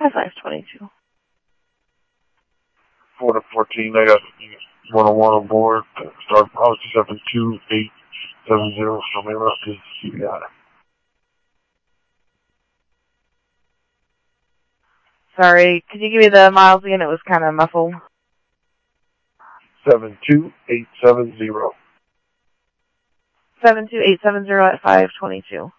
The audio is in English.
at 522. 4 to 14, I got 101 on board. Start policy 72870, show me around to CBI. Sorry, could you give me the miles again? It was kind of muffled. 72870. 72870 at 522.